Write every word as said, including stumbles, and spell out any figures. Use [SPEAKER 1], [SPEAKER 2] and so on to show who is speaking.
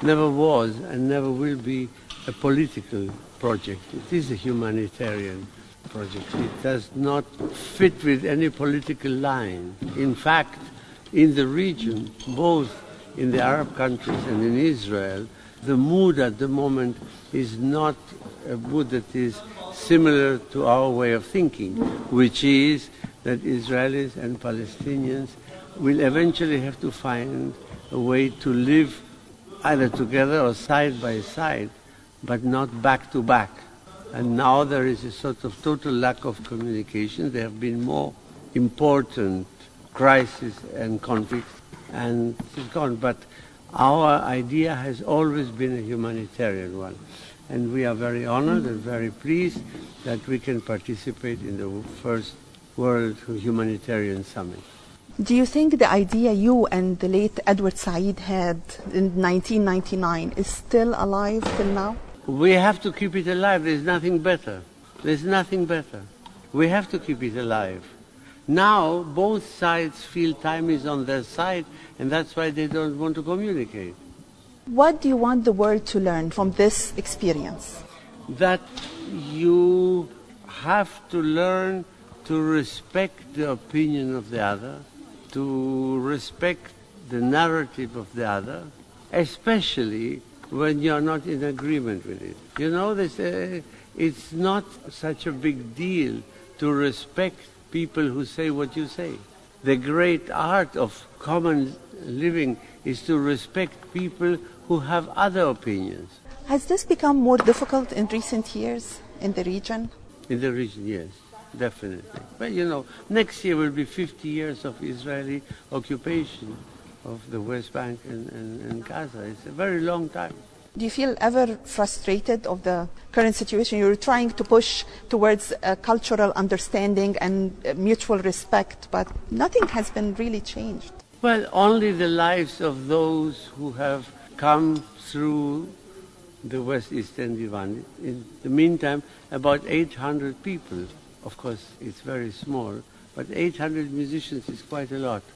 [SPEAKER 1] never was and never will be a political project. It is a humanitarian project. It does not fit with any political line. In fact, in the region, both in the Arab countries and in Israel, the mood at the moment is not a mood that is similar to our way of thinking, which is that Israelis and Palestinians will eventually have to find a way to live either together or side by side, but not back to back. And now there is a sort of total lack of communication. There have been more important crises and conflicts, and it's gone. But our idea has always been a humanitarian one. And we are very honored and very pleased that we can participate in the first World Humanitarian Summit.
[SPEAKER 2] Do you think the idea you and the late Edward Said had in nineteen ninety-nine is still alive till now?
[SPEAKER 1] We have to keep it alive. There's nothing better. There's nothing better. We have to keep it alive. Now, both sides feel time is on their side, and that's why they don't want to communicate.
[SPEAKER 2] What do you want the world to learn from this experience?
[SPEAKER 1] That you have to learn to respect the opinion of the other, to respect the narrative of the other, especially when you're not in agreement with it. You know, this, uh, it's not such a big deal to respect people who say what you say. The great art of common living is to respect people who have other opinions.
[SPEAKER 2] Has this become more difficult in recent years in the region?
[SPEAKER 1] In the region, yes, definitely. But you know, next year will be fifty years of Israeli occupation of the West Bank and, and, and Gaza. It's a very long time.
[SPEAKER 2] Do you feel ever frustrated of the current situation? You're trying to push towards a cultural understanding and mutual respect, but nothing has been really changed.
[SPEAKER 1] Well, only the lives of those who have come through the West Eastern Divan. In the meantime, about eight hundred people. Of course, it's very small, but eight hundred musicians is quite a lot.